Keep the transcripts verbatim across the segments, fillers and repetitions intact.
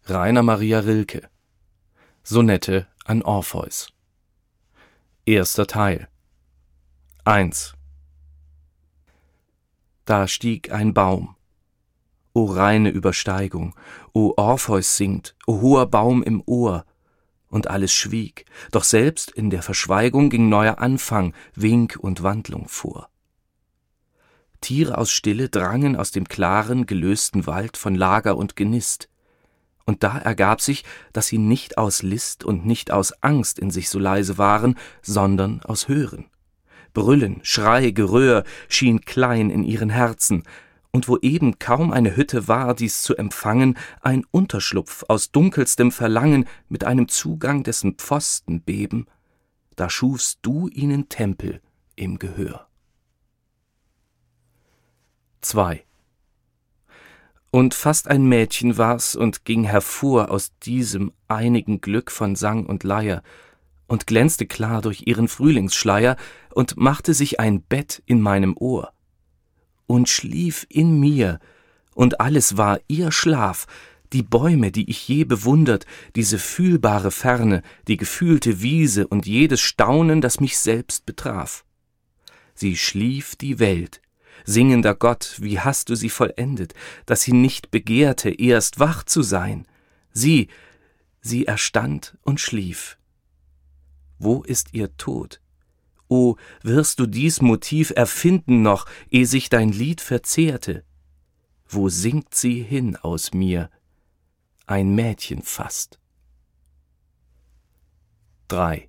Rainer Maria Rilke. Sonette an Orpheus. Erster Teil. eins. Da stieg ein Baum. O reine Übersteigung, o Orpheus singt, o hoher Baum im Ohr. Und alles schwieg, doch selbst in der Verschweigung ging neuer Anfang, Wink und Wandlung vor. Tiere aus Stille drangen aus dem klaren, gelösten Wald von Lager und Genist. Und da ergab sich, dass sie nicht aus List und nicht aus Angst in sich so leise waren, sondern aus Hören. Brüllen, Schrei, Geröhr schien klein in ihren Herzen, und wo eben kaum eine Hütte war, dies zu empfangen, ein Unterschlupf aus dunkelstem Verlangen mit einem Zugang, dessen Pfosten beben, da schufst du ihnen Tempel im Gehör. zwei. Und fast ein Mädchen war's und ging hervor aus diesem einigen Glück von Sang und Leier und glänzte klar durch ihren Frühlingsschleier und machte sich ein Bett in meinem Ohr und schlief in mir, und alles war ihr Schlaf, die Bäume, die ich je bewundert, diese fühlbare Ferne, die gefühlte Wiese und jedes Staunen, das mich selbst betraf. Sie schlief die Welt. Singender Gott, wie hast du sie vollendet, dass sie nicht begehrte, erst wach zu sein. Sie, sie erstand und schlief. Wo ist ihr Tod? O, wirst du dies Motiv erfinden noch, ehe sich dein Lied verzehrte? Wo sinkt sie hin aus mir? Ein Mädchen fast. drei.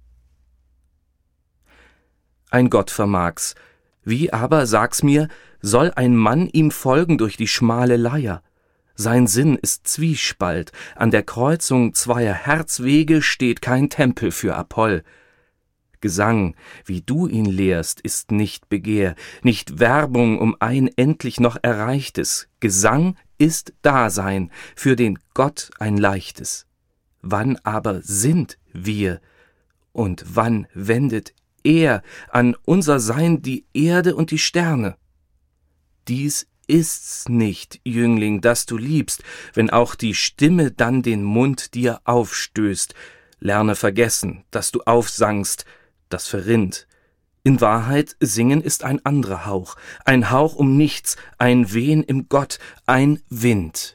Ein Gott vermag's. Wie aber, sag's mir, soll ein Mann ihm folgen durch die schmale Leier? Sein Sinn ist Zwiespalt, an der Kreuzung zweier Herzwege steht kein Tempel für Apoll. Gesang, wie du ihn lehrst, ist nicht Begehr, nicht Werbung um ein endlich noch Erreichtes. Gesang ist Dasein, für den Gott ein leichtes. Wann aber sind wir, und wann wendet er an unser Sein die Erde und die Sterne? Dies ist's nicht, Jüngling, das du liebst, wenn auch die Stimme dann den Mund dir aufstößt. Lerne vergessen, dass du aufsangst, das verrinnt. In Wahrheit, Singen ist ein anderer Hauch, ein Hauch um nichts, ein Wehen im Gott, ein Wind.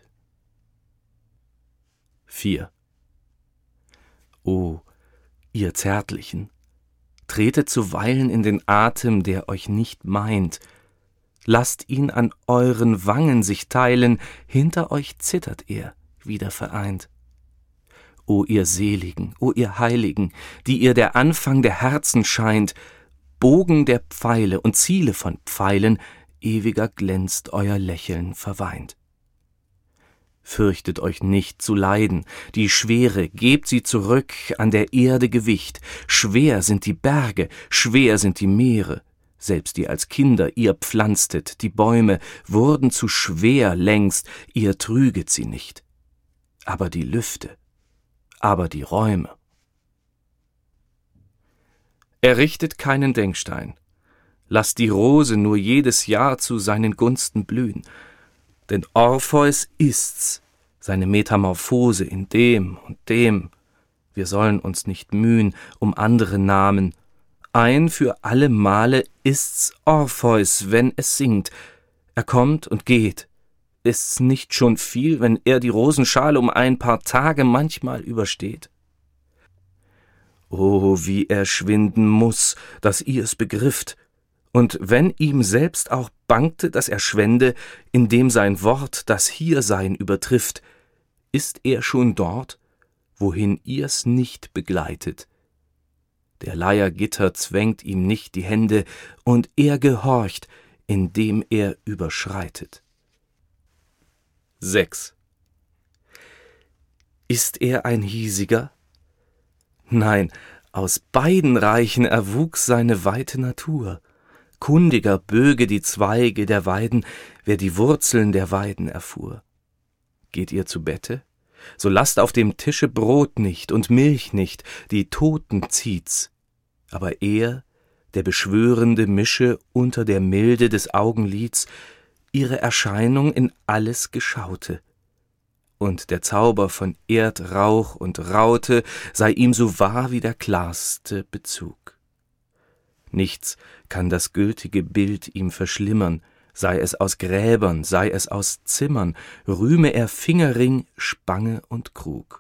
vier. O, ihr Zärtlichen, tretet zuweilen in den Atem, der euch nicht meint. Lasst ihn an euren Wangen sich teilen, hinter euch zittert er, wieder vereint. O ihr Seligen, o ihr Heiligen, die ihr der Anfang der Herzen scheint, Bogen der Pfeile und Ziele von Pfeilen, ewiger glänzt euer Lächeln verweint. Fürchtet euch nicht zu leiden, die Schwere, gebt sie zurück an der Erde Gewicht. Schwer sind die Berge, schwer sind die Meere. Selbst die als Kinder ihr pflanztet, die Bäume, wurden zu schwer längst, ihr trüget sie nicht. Aber die Lüfte, aber die Räume. Errichtet keinen Denkstein. Lasst die Rose nur jedes Jahr zu seinen Gunsten blühen. Denn Orpheus ist's, seine Metamorphose in dem und dem. Wir sollen uns nicht mühen um andere Namen. Ein für alle Male ist's Orpheus, wenn es singt. Er kommt und geht. Ist's nicht schon viel, wenn er die Rosenschale um ein paar Tage manchmal übersteht? Oh, wie er schwinden muß, dass ihr es begrifft. Und wenn ihm selbst auch bangte, dass er schwände, indem sein Wort das Hiersein übertrifft, ist er schon dort, wohin ihr's nicht begleitet. Der Leiergitter zwängt ihm nicht die Hände, und er gehorcht, indem er überschreitet. sechs. Ist er ein hiesiger? Nein, aus beiden Reichen erwuchs seine weite Natur. Kundiger böge die Zweige der Weiden, wer die Wurzeln der Weiden erfuhr. Geht ihr zu Bette? So lasst auf dem Tische Brot nicht und Milch nicht, die Toten zieht's. Aber er, der Beschwörende, mische unter der Milde des Augenlids ihre Erscheinung in alles Geschaute. und der Zauber von Erdrauch und Raute sei ihm so wahr wie der klarste Bezug. Nichts kann das gültige Bild ihm verschlimmern, sei es aus Gräbern, sei es aus Zimmern, rühme er Fingerring, Spange und Krug.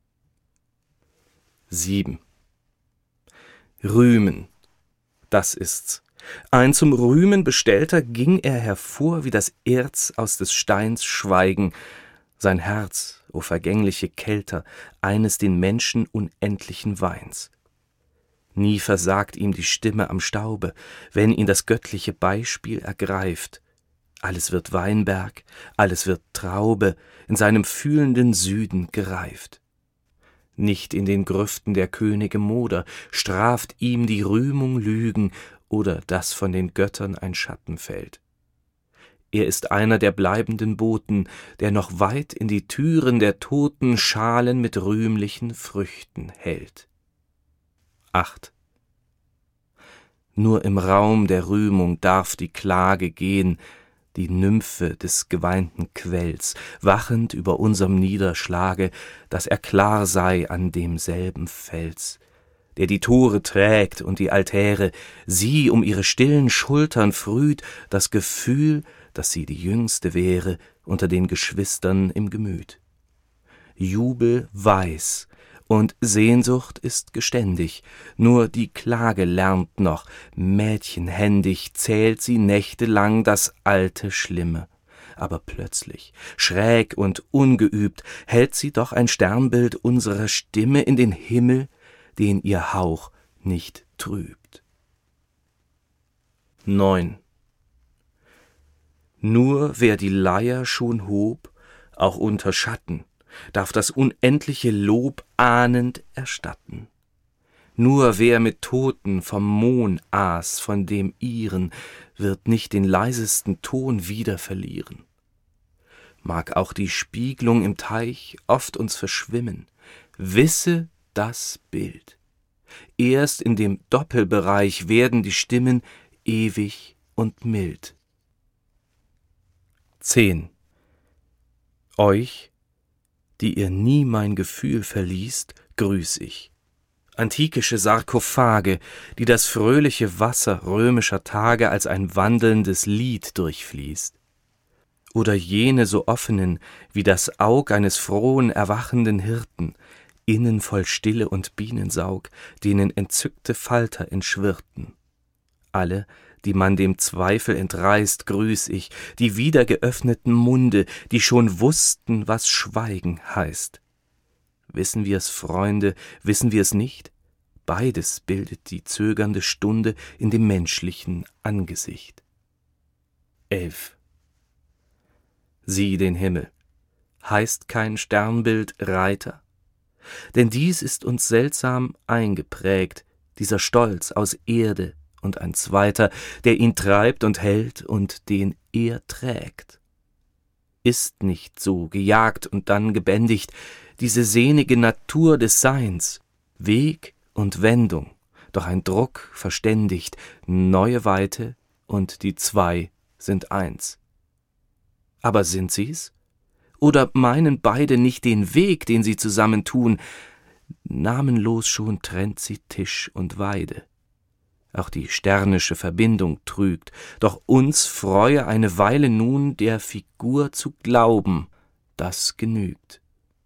sieben. Rühmen, das ist's. Ein zum Rühmen Bestellter ging er hervor wie das Erz aus des Steins Schweigen, sein Herz, o vergängliche Kelter, eines den Menschen unendlichen Weins. Nie versagt ihm die Stimme am Staube, wenn ihn das göttliche Beispiel ergreift. Alles wird Weinberg, alles wird Traube, in seinem fühlenden Süden gereift. Nicht in den Grüften der Könige Moder straft ihm die Rühmung Lügen oder dass von den Göttern ein Schatten fällt. Er ist einer der bleibenden Boten, der noch weit in die Türen der Toten Schalen mit rühmlichen Früchten hält. acht. Nur im Raum der Rühmung darf die Klage gehen, die Nymphe des geweinten Quells, wachend über unserem Niederschlage, dass er klar sei an demselben Fels, der die Tore trägt und die Altäre, sie um ihre stillen Schultern früht, das Gefühl, dass sie die Jüngste wäre unter den Geschwistern im Gemüt. Jubel weiß und Sehnsucht ist geständig, nur die Klage lernt noch, mädchenhändig zählt sie nächtelang das alte Schlimme. Aber plötzlich, schräg und ungeübt, hält sie doch ein Sternbild unserer Stimme in den Himmel, den ihr Hauch nicht trübt. neun. Nur wer die Leier schon hob, auch unter Schatten, darf das unendliche Lob ahnend erstatten. Nur wer mit Toten vom Mohn aß, von dem ihren, wird nicht den leisesten Ton wieder verlieren. Mag auch die Spiegelung im Teich oft uns verschwimmen, wisse das Bild. Erst in dem Doppelbereich werden die Stimmen ewig und mild. zehn. Euch, die ihr nie mein Gefühl verließt, grüß ich. Antikische Sarkophage, die das fröhliche Wasser römischer Tage als ein wandelndes Lied durchfließt. Oder jene so offenen, wie das Aug eines frohen, erwachenden Hirten, innen voll Stille und Bienensaug, denen entzückte Falter entschwirrten. Alle, die man dem Zweifel entreißt, grüß ich, die wieder geöffneten Munde, die schon wussten, was Schweigen heißt. Wissen wir's, Freunde, wissen wir's nicht? Beides bildet die zögernde Stunde in dem menschlichen Angesicht. elf. Sieh den Himmel. Heißt kein Sternbild Reiter? Denn dies ist uns seltsam eingeprägt, dieser Stolz aus Erde und ein zweiter, der ihn treibt und hält und den er trägt. Ist nicht so gejagt und dann gebändigt diese sehnige Natur des Seins, Weg und Wendung, doch ein Druck verständigt, neue Weite und die zwei sind eins. Aber sind sie's? Oder meinen beide nicht den Weg, den sie zusammentun? Namenlos schon trennt sie Tisch und Weide. Auch die sternische Verbindung trügt, doch uns freue eine Weile nun der Figur zu glauben, das genügt.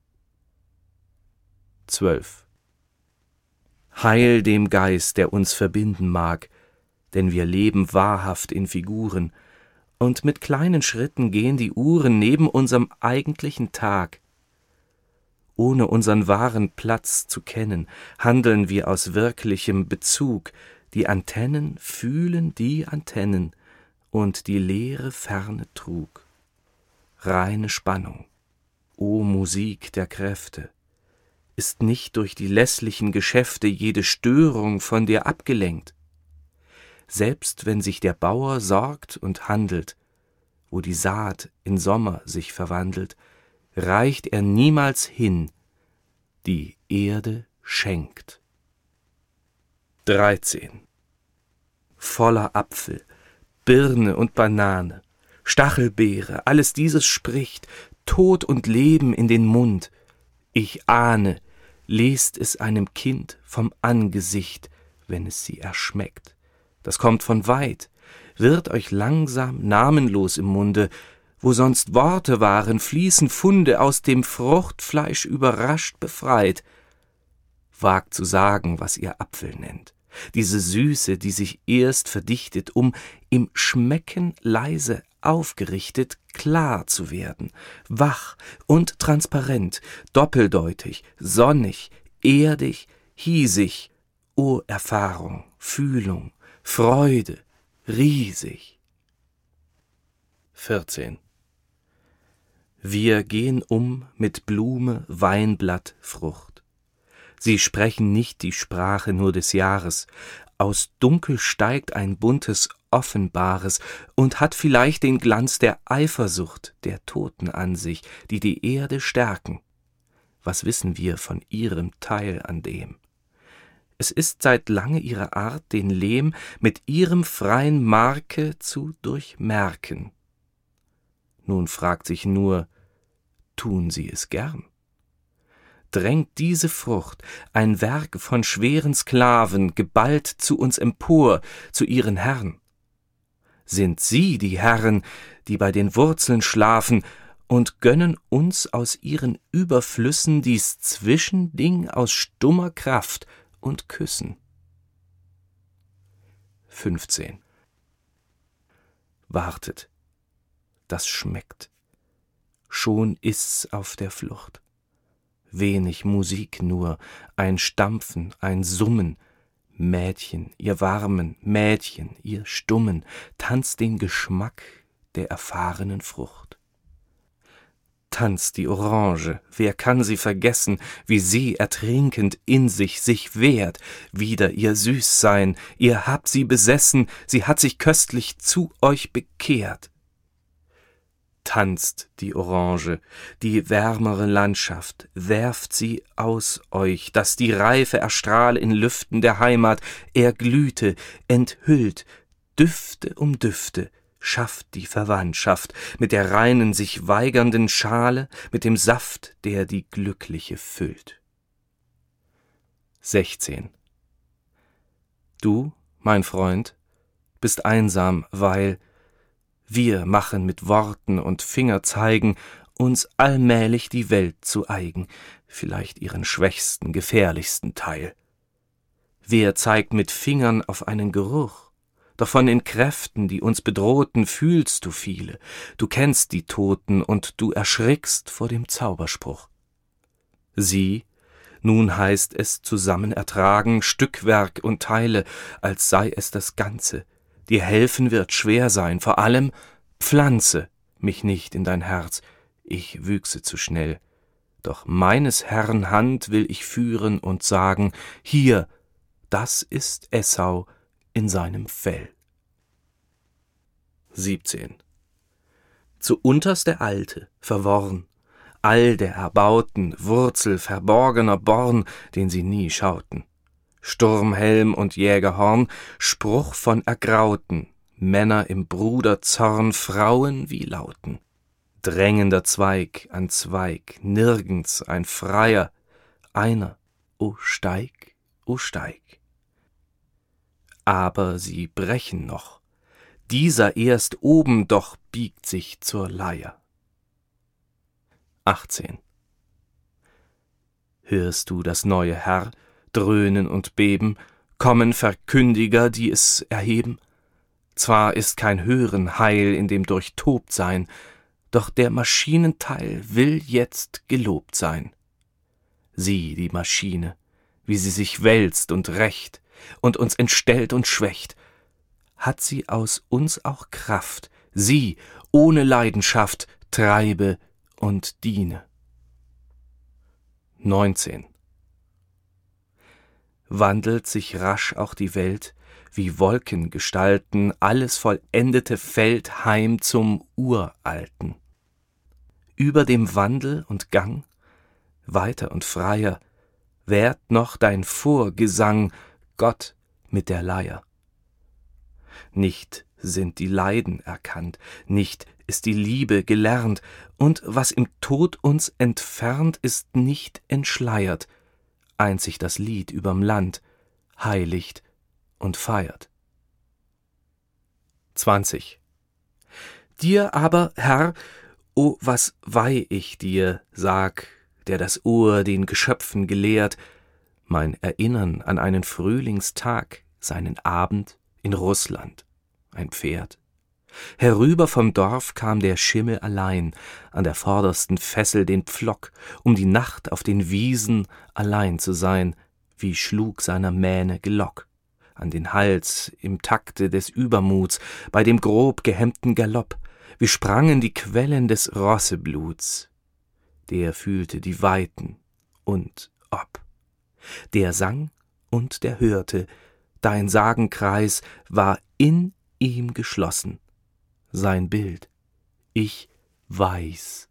zwölf. Heil dem Geist, der uns verbinden mag, denn wir leben wahrhaft in Figuren, und mit kleinen Schritten gehen die Uhren neben unserem eigentlichen Tag. Ohne unseren wahren Platz zu kennen, handeln wir aus wirklichem Bezug. Die Antennen fühlen die Antennen und die leere Ferne trug. Reine Spannung, o Musik der Kräfte, ist nicht durch die lässlichen Geschäfte jede Störung von dir abgelenkt. Selbst wenn sich der Bauer sorgt und handelt, wo die Saat in Sommer sich verwandelt, reicht er niemals hin, die Erde schenkt. dreizehn. Voller Apfel, Birne und Banane, Stachelbeere, alles dieses spricht, Tod und Leben in den Mund. Ich ahne, lest es einem Kind vom Angesicht, wenn es sie erschmeckt. Das kommt von weit, wird euch langsam namenlos im Munde. Wo sonst Worte waren, fließen Funde aus dem Fruchtfleisch überrascht befreit. Wagt zu sagen, was ihr Apfel nennt, diese Süße, die sich erst verdichtet, um im Schmecken leise aufgerichtet klar zu werden, wach und transparent, doppeldeutig, sonnig, erdig, hiesig, o Erfahrung, Fühlung, Freude, riesig. vierzehn. Wir gehen um mit Blume, Weinblatt, Frucht. Sie sprechen nicht die Sprache nur des Jahres, aus Dunkel steigt ein buntes Offenbares und hat vielleicht den Glanz der Eifersucht der Toten an sich, die die Erde stärken. Was wissen wir von ihrem Teil an dem? Es ist seit lange ihre Art, den Lehm mit ihrem freien Marke zu durchmerken. Nun fragt sich nur, tun sie es gern? Drängt diese Frucht, ein Werk von schweren Sklaven, geballt zu uns empor, zu ihren Herren? Sind sie die Herren, die bei den Wurzeln schlafen und gönnen uns aus ihren Überflüssen dies Zwischending aus stummer Kraft und Küssen? fünfzehn. Wartet, das schmeckt. Schon ist's auf der Flucht. Wenig Musik nur, ein Stampfen, ein Summen. Mädchen, ihr Warmen, Mädchen, ihr Stummen, tanzt den Geschmack der erfahrenen Frucht. Tanzt die Orange, wer kann sie vergessen, wie sie ertrinkend in sich sich wehrt, wider ihr Süßsein, ihr habt sie besessen, sie hat sich köstlich zu euch bekehrt. Tanzt die Orange, die wärmere Landschaft, werft sie aus euch, dass die Reife erstrahle in Lüften der Heimat, erglühte, enthüllt, Düfte um Düfte, schafft die Verwandtschaft mit der reinen, sich weigernden Schale, mit dem Saft, der die Glückliche füllt. sechzehn. Du, mein Freund, bist einsam, weil wir machen mit Worten und Fingerzeigen uns allmählich die Welt zu eigen, vielleicht ihren schwächsten, gefährlichsten Teil. Wer zeigt mit Fingern auf einen Geruch? Doch von den Kräften, die uns bedrohten, fühlst du viele. Du kennst die Toten und du erschrickst vor dem Zauberspruch. Sie, nun heißt es zusammen ertragen, Stückwerk und Teile, als sei es das Ganze. Dir helfen wird schwer sein, vor allem pflanze mich nicht in dein Herz, ich wüchse zu schnell. Doch meines Herrn Hand will ich führen und sagen, hier, das ist Essau in seinem Fell. siebzehn. Zu unterst der Alte, verworren, all der Erbauten, Wurzel verborgener Born, den sie nie schauten. Sturmhelm und Jägerhorn, Spruch von Ergrauten, Männer im Bruderzorn, Frauen wie Lauten. Drängender Zweig an Zweig, nirgends ein Freier, einer, o steig, o steig. Aber sie brechen noch, dieser erst oben doch biegt sich zur Leier. achtzehn. Hörst du das neue Herr, dröhnen und beben, kommen Verkündiger, die es erheben? Zwar ist kein Hören Heil in dem Durchtobtsein, doch der Maschinenteil will jetzt gelobt sein. Sieh die Maschine, wie sie sich wälzt und rächt und uns entstellt und schwächt. Hat sie aus uns auch Kraft, sie ohne Leidenschaft treibe und diene. neunzehn. Wandelt sich rasch auch die Welt, wie Wolkengestalten, alles vollendete Feld heim zum Uralten. Über dem Wandel und Gang, weiter und freier, währt noch dein Vorgesang, Gott mit der Leier. Nicht sind die Leiden erkannt, nicht ist die Liebe gelernt, und was im Tod uns entfernt, ist nicht entschleiert, einzig das Lied überm Land heiligt und feiert. zwanzig. Dir aber, Herr, o was weih ich dir, sag, der das Ohr den Geschöpfen gelehrt, mein Erinnern an einen Frühlingstag, seinen Abend in Russland, ein Pferd. Herüber vom Dorf kam der Schimmel allein, an der vordersten Fessel den Pflock, um die Nacht auf den Wiesen allein zu sein, wie schlug seiner Mähne Gelock an den Hals im Takte des Übermuts, bei dem grob gehemmten Galopp, wie sprangen die Quellen des Rossebluts. Der fühlte die Weiten und ob. Der sang und der hörte, dein Sagenkreis war in ihm geschlossen. Sein Bild, ich weiß.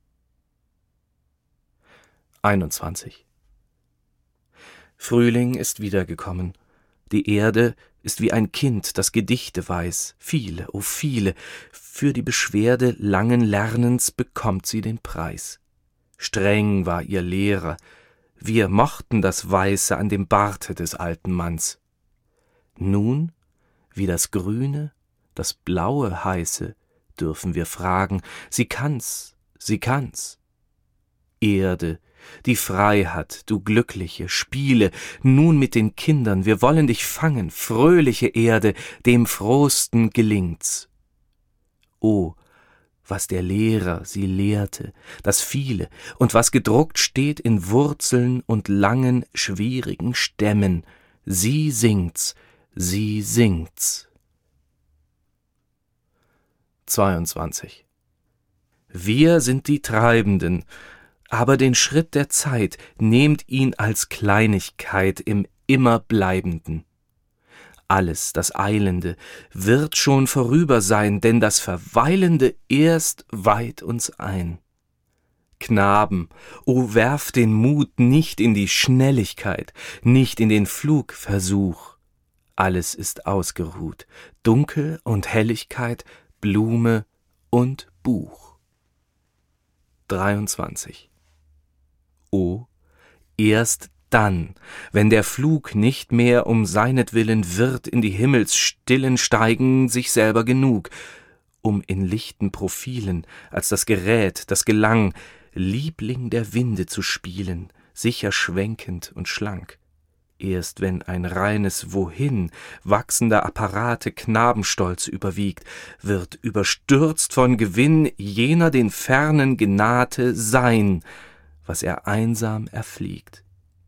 einundzwanzig. Frühling ist wiedergekommen. Die Erde ist wie ein Kind, das Gedichte weiß, viele, oh viele, für die Beschwerde langen Lernens bekommt sie den Preis. Streng war ihr Lehrer, wir mochten das Weiße an dem Barte des alten Manns. Nun, wie das Grüne, das Blaue heiße, dürfen wir fragen, sie kann's, sie kann's. Erde, die Freiheit, du Glückliche, spiele nun mit den Kindern, wir wollen dich fangen, fröhliche Erde, dem Frohsten gelingt's. O, was der Lehrer sie lehrte, das Viele, und was gedruckt steht in Wurzeln und langen, schwierigen Stämmen, sie singt's, sie singt's. zweiundzwanzig. Wir sind die Treibenden, aber den Schritt der Zeit nehmt ihn als Kleinigkeit im Immerbleibenden. Alles, das Eilende, wird schon vorüber sein, denn das Verweilende erst weiht uns ein. Knaben, o werft den Mut nicht in die Schnelligkeit, nicht in den Flugversuch. Alles ist ausgeruht, Dunkel und Helligkeit, Blume und Buch. dreiundzwanzig. O, erst dann, wenn der Flug nicht mehr um seinetwillen wird in die Himmelsstillen steigen, sich selber genug, um in lichten Profilen, als das Gerät, das Gelang, Liebling der Winde zu spielen, sicher schwenkend und schlank. Erst wenn ein reines Wohin wachsender Apparate Knabenstolz überwiegt, wird überstürzt von Gewinn jener den Fernen genahte sein, was er einsam erfliegt.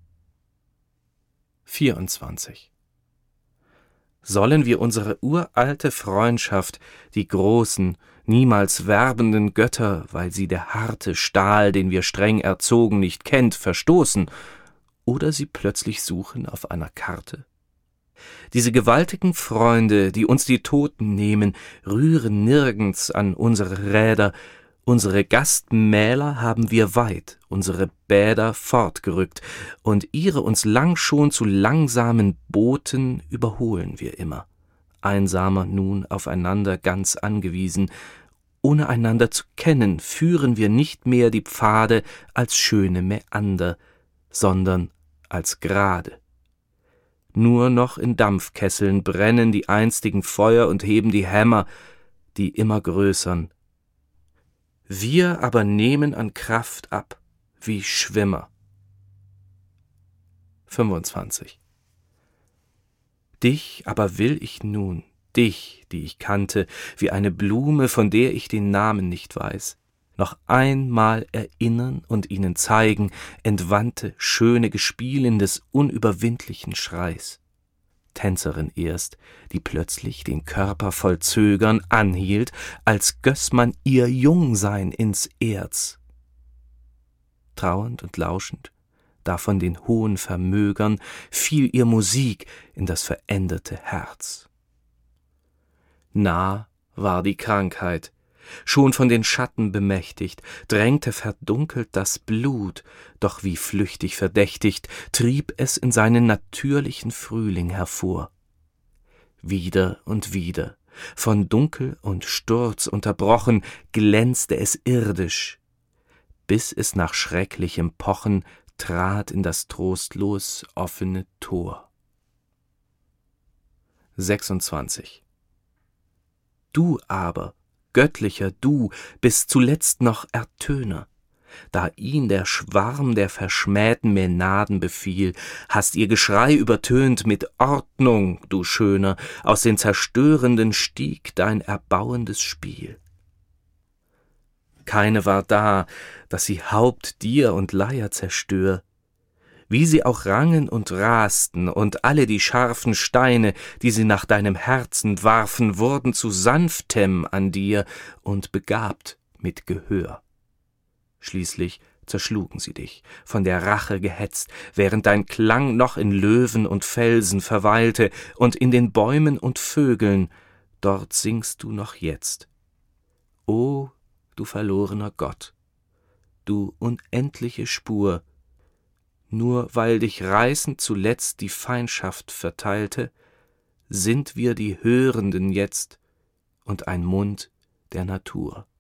vierundzwanzig. Sollen wir unsere uralte Freundschaft, die großen, niemals werbenden Götter, weil sie der harte Stahl, den wir streng erzogen, nicht kennt, verstoßen, oder sie plötzlich suchen auf einer Karte? Diese gewaltigen Freunde, die uns die Toten nehmen, rühren nirgends an unsere Räder. Unsere Gastmähler haben wir weit, unsere Bäder fortgerückt, und ihre uns lang schon zu langsamen Booten überholen wir immer. Einsamer nun aufeinander ganz angewiesen, ohne einander zu kennen, führen wir nicht mehr die Pfade als schöne Mäander, sondern als Grade. Nur noch in Dampfkesseln brennen die einstigen Feuer und heben die Hämmer, die immer größern. Wir aber nehmen an Kraft ab, wie Schwimmer. fünfundzwanzig. Dich aber will ich nun, dich, die ich kannte, wie eine Blume, von der ich den Namen nicht weiß, noch einmal erinnern und ihnen zeigen, entwandte, schöne Gespielin des unüberwindlichen Schreis. Tänzerin erst, die plötzlich den Körper voll Zögern anhielt, als göss man ihr Jungsein ins Erz. Trauernd und lauschend, da von den hohen Vermögern, fiel ihr Musik in das veränderte Herz. Nah war die Krankheit, schon von den Schatten bemächtigt, drängte verdunkelt das Blut, doch wie flüchtig verdächtigt, trieb es in seinen natürlichen Frühling hervor. Wieder und wieder, von Dunkel und Sturz unterbrochen, glänzte es irdisch, bis es nach schrecklichem Pochen trat in das trostlos offene Tor. sechsundzwanzig. Du aber, göttlicher Du, bist zuletzt noch Ertöner. Da ihn der Schwarm der verschmähten Mänaden befiel, hast ihr Geschrei übertönt mit Ordnung, du Schöner, aus den Zerstörenden stieg dein erbauendes Spiel. Keine war da, dass sie Haupt dir und Leier zerstör. Wie sie auch rangen und rasten, und alle die scharfen Steine, die sie nach deinem Herzen warfen, wurden zu Sanftem an dir und begabt mit Gehör. Schließlich zerschlugen sie dich, von der Rache gehetzt, während dein Klang noch in Löwen und Felsen verweilte und in den Bäumen und Vögeln, dort singst du noch jetzt. O, du verlorener Gott, du unendliche Spur, nur weil dich reißend zuletzt die Feindschaft verteilte, sind wir die Hörenden jetzt und ein Mund der Natur.